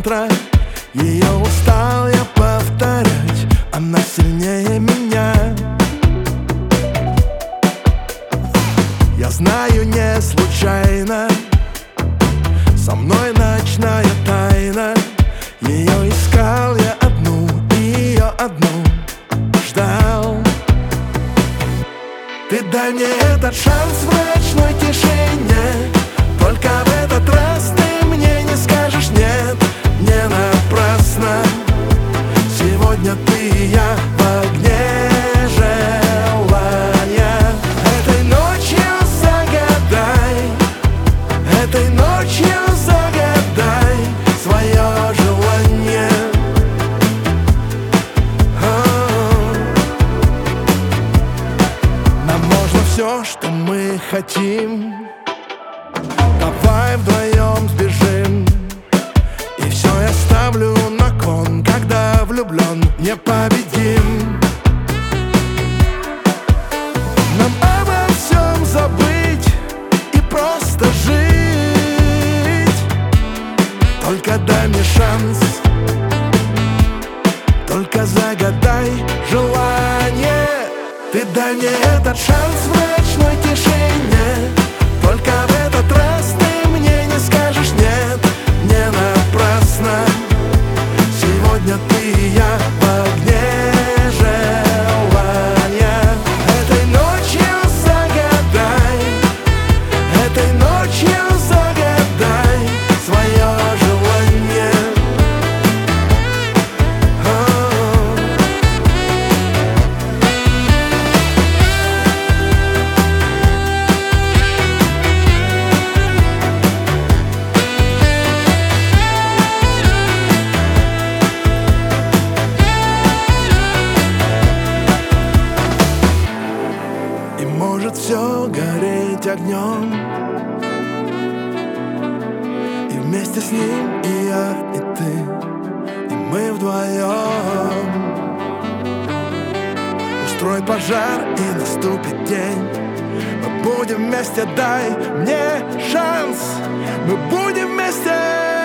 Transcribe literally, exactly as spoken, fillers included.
утро. Ее устал я повторять, она сильнее меня. Я знаю, не случайно со мной ночная тайна. Ее искал я одну, ее одну ждал. Ты дай мне этот шанс в ночной тишине, только в этот раз ты мне не скажешь нет. Не напрасно сегодня ты и я в огне желания. Этой ночью загадай, этой ночью загадай свое желание. О-о-о. Нам можно все, что мы хотим. Давай вдвоем сбежим, и все я ставлю на кон. Когда влюблен, непобедим. Нам обо всем забыть и просто жить. Только дай мне шанс, только загадай желание. Ты дай мне этот шанс в ночной тишине, только в этот раз ты мне не скажешь нет. Не напрасно сегодня ты и я в огне желания. Этой ночью загадай, этой ночью загадай свое желание. О-о-о. И может все гореть огнем, и вместе с ним и я, и ты, и мы вдвоем. Устрой пожар, и наступит день. Мы будем вместе, дай мне шанс. Мы будем вместе.